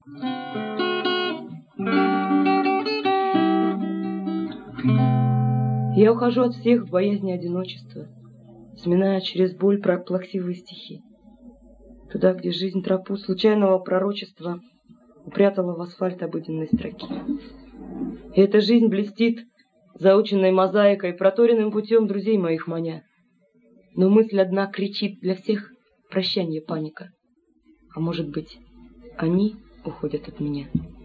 Я ухожу от всех в боязни одиночества, сминая через боль плаксивые стихи. Туда, где жизнь тропу случайного пророчества упрятала в асфальт обыденной строки. И эта жизнь блестит заученной мозаикой, проторенным путем друзей моих маня. Но мысль одна кричит для всех прощанье, паника. А может быть, они уходят от меня.